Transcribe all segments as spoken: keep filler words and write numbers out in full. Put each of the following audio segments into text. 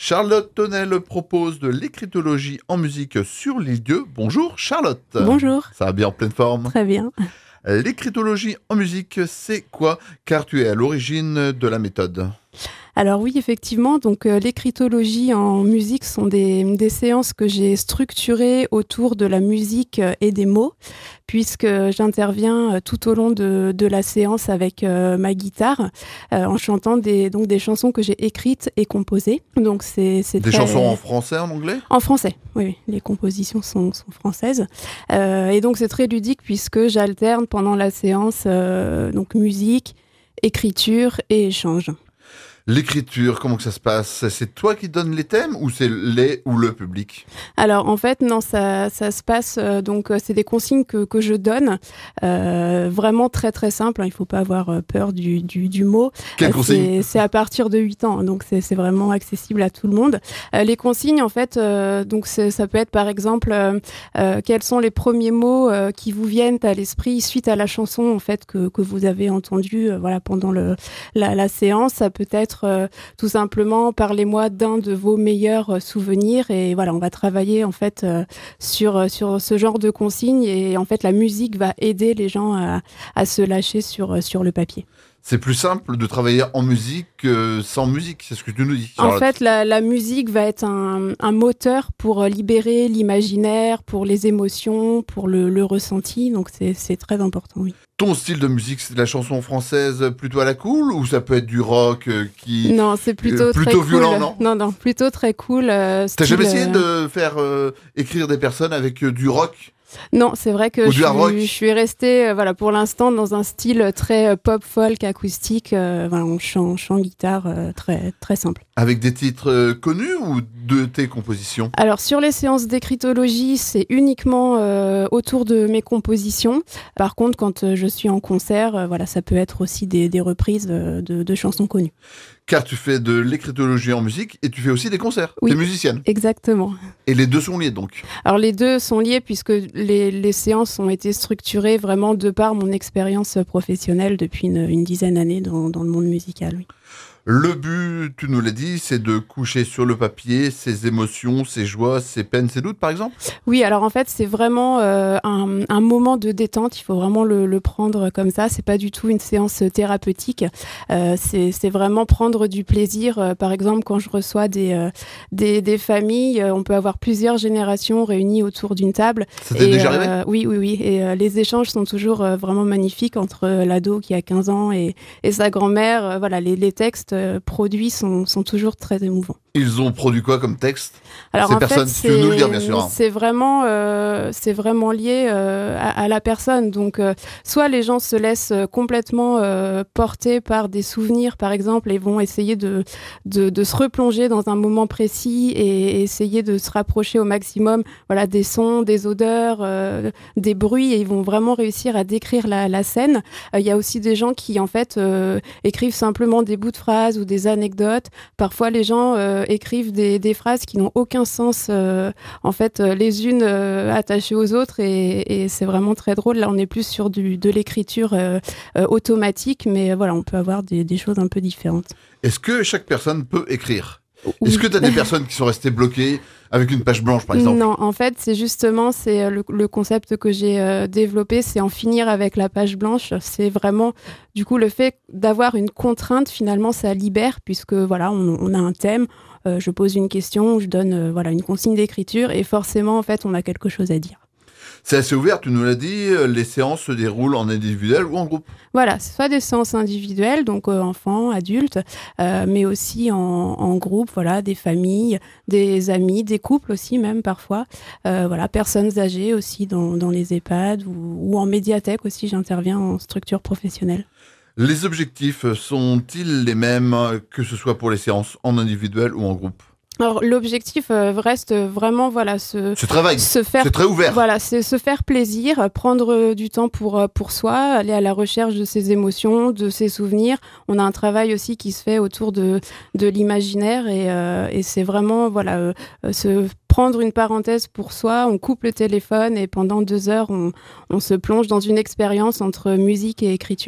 Charlotte Tonnel propose de l'écritologie en musique sur l'île Dieu. Bonjour Charlotte. Bonjour. Ça va bien en pleine forme? Très bien. L'écritologie en musique, c'est quoi? Car tu es à l'origine de la méthode. Alors oui, effectivement, donc euh, l'écritologie en musique sont des, des séances que j'ai structurées autour de la musique et des mots, puisque j'interviens tout au long de, de la séance avec euh, ma guitare, euh, en chantant des, donc des chansons que j'ai écrites et composées. Donc c'est, c'est Des très... chansons en français, en anglais? En français, oui, oui. Les compositions sont, sont françaises. Euh, et donc c'est très ludique puisque j'alterne pendant la séance euh, donc musique, écriture et échange. L'écriture, comment que ça se passe? C'est toi qui donnes les thèmes ou c'est les ou le public? Alors en fait non, ça ça se passe euh, donc euh, c'est des consignes que que je donne, euh, vraiment très très simple. Hein, il faut pas avoir euh, peur du du, du mot. Quelles Euh, consignes? c'est, c'est à partir de huit ans, donc c'est c'est vraiment accessible à tout le monde. Euh, les consignes en fait, euh, donc c'est, ça peut être par exemple euh, euh, quels sont les premiers mots euh, qui vous viennent à l'esprit suite à la chanson en fait que que vous avez entendue euh, voilà pendant le la, la séance. Ça peut être Euh, tout simplement, parlez-moi d'un de vos meilleurs euh, souvenirs et voilà, on va travailler en fait euh, sur sur ce genre de consignes et en fait la musique va aider les gens à, à se lâcher sur sur le papier. C'est plus simple de travailler en musique que sans musique, c'est ce que tu nous dis, Charlotte. En fait, la, la musique va être un, un moteur pour libérer l'imaginaire, pour les émotions, pour le, le ressenti. Donc, c'est, c'est très important, oui. Ton style de musique, c'est de la chanson française plutôt à la cool ou ça peut être du rock euh, qui... Non, c'est plutôt, euh, très plutôt cool. violent, non? Non, non, plutôt très cool. Euh, T'as style, jamais essayé euh, de faire euh, écrire des personnes avec euh, du rock? Non, c'est vrai que Ou je du hard rock. suis, je suis restée, euh, voilà, pour l'instant, dans un style très euh, pop, folk, acoustique. Euh, voilà, on chante, chant, guitare, euh, très, très simple. Avec des titres euh, connus ou de tes compositions? Alors, sur les séances d'écritologie, c'est uniquement euh, autour de mes compositions. Par contre, quand euh, je suis en concert, euh, voilà, ça peut être aussi des, des reprises euh, de, de chansons connues. Car tu fais de l'écritologie en musique et tu fais aussi des concerts. Oui. T'es musicienne. Exactement. Et les deux sont liés donc. Alors les deux sont liés puisque les, les séances ont été structurées vraiment de par mon expérience professionnelle depuis une, une dizaine d'années dans, dans le monde musical. Oui. Le but, tu nous l'as dit, c'est de coucher sur le papier ses émotions, ses joies, ses peines, ses doutes par exemple? Oui, alors en fait c'est vraiment euh, un, un moment de détente, il faut vraiment le, le prendre comme ça, c'est pas du tout une séance thérapeutique, euh, c'est, c'est vraiment prendre du plaisir. Euh, par exemple quand je reçois des, euh, des, des familles, euh, on peut avoir plusieurs générations réunies autour d'une table. Ça t'est et, déjà euh, arrivé? Oui, oui, oui, et euh, les échanges sont toujours euh, vraiment magnifiques entre euh, l'ado qui a quinze ans et, et sa grand-mère. Euh, voilà, les, les textes euh, produits sont, sont toujours très émouvants. Ils ont produit quoi comme texte? Alors Ces en personnes, fait, si tu veux nous le dire bien sûr. Hein. C'est vraiment, euh, c'est vraiment lié euh, à, à la personne. Donc, euh, soit les gens se laissent complètement euh, porter par des souvenirs, par exemple, et vont essayer de, de, de se replonger dans un moment précis et, et essayer de se rapprocher au maximum, voilà, des sons, des odeurs, euh, des bruits, et ils vont vraiment réussir à décrire la, la scène. Il euh, y a aussi des gens qui, en fait, euh, écrivent simplement des bouts de phrases ou des anecdotes. Parfois, les gens euh, écrivent des, des phrases qui n'ont aucun sens, euh, en fait, euh, les unes euh, attachées aux autres, et, et c'est vraiment très drôle. Là, on est plus sur du, de l'écriture euh, euh, automatique, mais euh, voilà, on peut avoir des, des choses un peu différentes. Est-ce que chaque personne peut écrire? Oui. Est-ce que tu as des personnes qui sont restées bloquées avec une page blanche, par exemple? Non, en fait, c'est justement c'est le, le concept que j'ai euh, développé, c'est en finir avec la page blanche. C'est vraiment, du coup, le fait d'avoir une contrainte, finalement, ça libère, puisque voilà, on, on a un thème. Euh, je pose une question, je donne euh, voilà une consigne d'écriture, et forcément, en fait, on a quelque chose à dire. C'est assez ouvert, tu nous l'as dit, les séances se déroulent en individuel ou en groupe? Voilà, soit des séances individuelles, donc euh, enfants, adultes, euh, mais aussi en, en groupe, voilà, des familles, des amis, des couples aussi même parfois, euh, voilà, personnes âgées aussi dans, dans les EHPAD ou, ou en médiathèque aussi, j'interviens en structure professionnelle. Les objectifs sont-ils les mêmes que ce soit pour les séances en individuel ou en groupe? Alors l'objectif euh, reste vraiment voilà se Ce travail, se faire c'est très ouvert. Voilà, c'est se faire plaisir, prendre du temps pour pour soi, aller à la recherche de ses émotions, de ses souvenirs. On a un travail aussi qui se fait autour de de l'imaginaire, et euh, et c'est vraiment voilà euh, se prendre une parenthèse pour soi. On coupe le téléphone et pendant deux heures on on se plonge dans une expérience entre musique et écriture.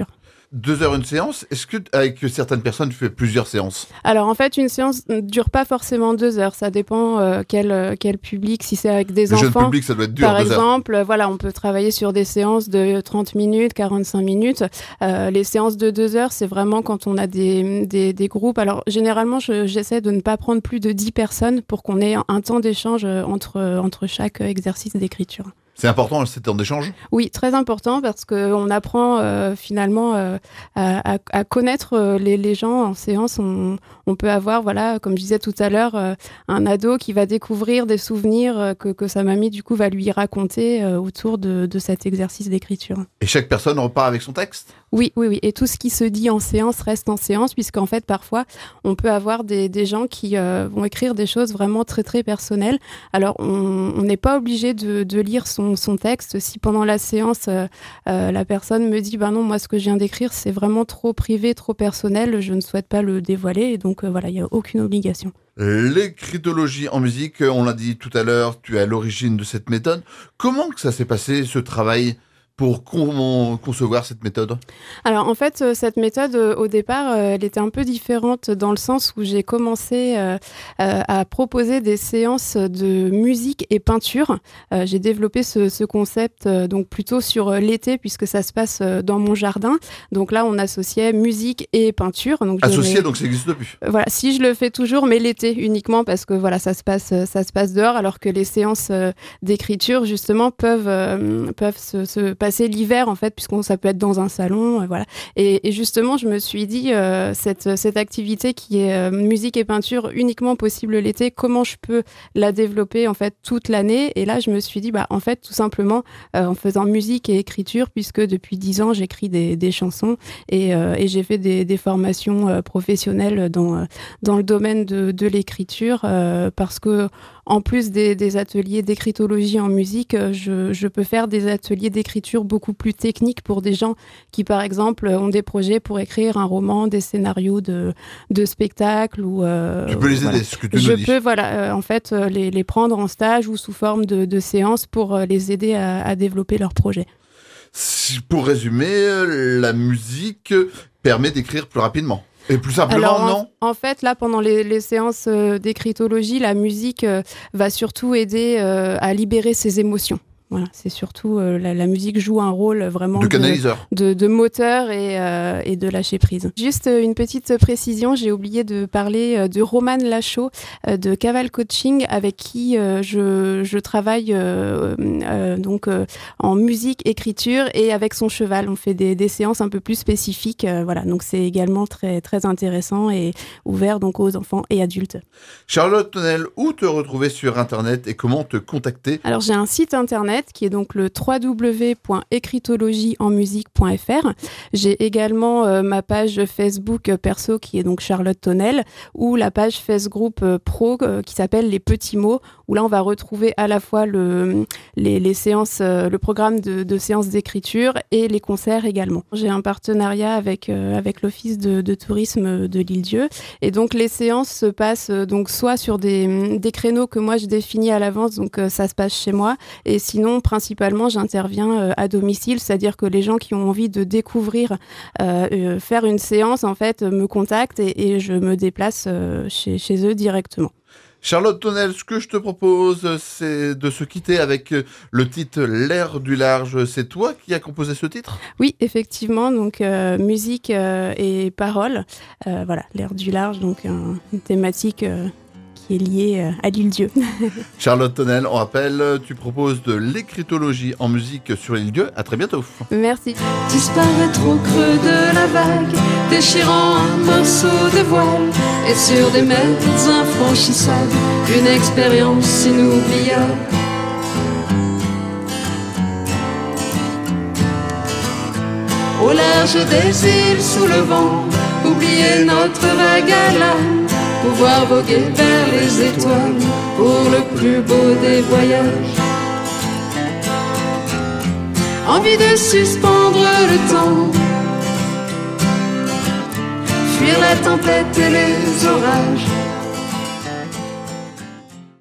Deux heures une séance. Est-ce que avec certaines personnes, tu fais plusieurs séances? Alors en fait, une séance ne dure pas forcément deux heures. Ça dépend euh, quel, quel public. Si c'est avec des Le enfants, jeune public, ça doit être dur, par deux heures. exemple, voilà, on peut travailler sur des séances de trente minutes, quarante-cinq minutes. Euh, les séances de deux heures, c'est vraiment quand on a des, des, des groupes. Alors généralement, je, j'essaie de ne pas prendre plus de dix personnes pour qu'on ait un temps d'échange entre, entre chaque exercice d'écriture. C'est important, ce temps d'échange? Oui, très important, parce qu'on apprend euh, finalement euh, à, à, à connaître euh, les, les gens en séance. On, on peut avoir, voilà, comme je disais tout à l'heure, euh, un ado qui va découvrir des souvenirs euh, que, que sa mamie, du coup, va lui raconter euh, autour de, de cet exercice d'écriture. Et chaque personne repart avec son texte? Oui, oui, oui. Et tout ce qui se dit en séance reste en séance, puisqu'en fait, parfois, on peut avoir des, des gens qui euh, vont écrire des choses vraiment très, très personnelles. Alors, on n'est pas obligé de, de lire son, son texte. Si pendant la séance, euh, euh, la personne me dit « Ben non, moi, ce que je viens d'écrire, c'est vraiment trop privé, trop personnel, je ne souhaite pas le dévoiler. » Et donc, euh, voilà, il n'y a aucune obligation. L'écritologie en musique, on l'a dit tout à l'heure, tu es à l'origine de cette méthode. Comment que ça s'est passé, ce travail pour con- concevoir cette méthode? Alors en fait, euh, cette méthode, euh, au départ, euh, elle était un peu différente dans le sens où j'ai commencé euh, euh, à proposer des séances de musique et peinture. Euh, j'ai développé ce, ce concept euh, donc plutôt sur euh, l'été, puisque ça se passe euh, dans mon jardin. Donc là, on associait musique et peinture. Donc Associé, donc ça existe plus. Euh, voilà, si je le fais toujours, mais l'été uniquement, parce que voilà, ça se passe, euh, ça se passe dehors, alors que les séances euh, d'écriture justement peuvent euh, peuvent se, se passer l'hiver en fait, puisqu'on ça peut être dans un salon, euh, voilà. Et, et justement, je me suis dit euh, cette cette activité qui est euh, musique et peinture uniquement possible l'été, comment je peux la développer en fait toute l'année? Et là, je me suis dit bah en fait tout simplement euh, en faisant musique et écriture, puisque depuis dix ans j'écris des des chansons et euh, et j'ai fait des des formations euh, professionnelles dans euh, dans le domaine de de l'écriture euh, parce que en plus des, des ateliers d'écritologie en musique, je, je peux faire des ateliers d'écriture beaucoup plus techniques pour des gens qui, par exemple, ont des projets pour écrire un roman, des scénarios de, de spectacles. Ou, euh, tu peux les aider, voilà. ce que tu je nous dis. Je peux, voilà, euh, en fait, les, les prendre en stage ou sous forme de, de séances pour les aider à, à développer leur projet. Si, pour résumer, la musique permet d'écrire plus rapidement. Et plus simplement, Alors, non en, en fait, là, pendant les, les séances euh, d'écritologie, la musique euh, va surtout aider euh, à libérer ses émotions. Voilà, c'est surtout euh, la, la musique joue un rôle vraiment de canaliseur, de, de, de moteur et, euh, et de lâcher prise. Juste euh, une petite précision, j'ai oublié de parler euh, de Romane Lachaud euh, de Caval Coaching, avec qui euh, je, je travaille euh, euh, donc euh, en musique, écriture, et avec son cheval, on fait des, des séances un peu plus spécifiques. Euh, voilà, donc c'est également très très intéressant et ouvert donc aux enfants et adultes. Charlotte Tonnel, où te retrouver sur Internet et comment te contacter? Alors j'ai un site internet qui est donc le w w w point écritologie en musique point f r. J'ai également euh, ma page Facebook euh, perso qui est donc Charlotte Tonnel, ou la page Facebook euh, pro euh, qui s'appelle Les Petits Mots, où là on va retrouver à la fois le, les, les séances, euh, le programme de, de séances d'écriture et les concerts également. J'ai un partenariat avec, euh, avec l'Office de, de tourisme de l'Île-Dieu, et donc les séances se passent euh, donc soit sur des, des créneaux que moi je définis à l'avance, donc euh, ça se passe chez moi, et sinon principalement j'interviens euh, à domicile, c'est-à-dire que les gens qui ont envie de découvrir, euh, euh, faire une séance en fait, me contactent et, et je me déplace euh, chez, chez eux directement. Charlotte Tonnel, ce que je te propose, c'est de se quitter avec le titre L'air du large. C'est toi qui as composé ce titre? Oui, effectivement, donc euh, musique euh, et paroles. Euh, voilà, L'air du large, donc un, une thématique euh, qui est liée euh, à l'Île-Dieu. Charlotte Tonnel, on rappelle, tu proposes de l'écritologie en musique sur l'Île-Dieu. À très bientôt. Merci. Disparaître au creux de la vague, déchirant un morceau de voile, et sur des mètres infranchissables, une expérience inoubliable. Au large des îles sous le vent, oublier notre vague à l'âme, pouvoir voguer vers les étoiles pour le plus beau des voyages. Envie de suspendre le temps, fuir la tempête et les orages,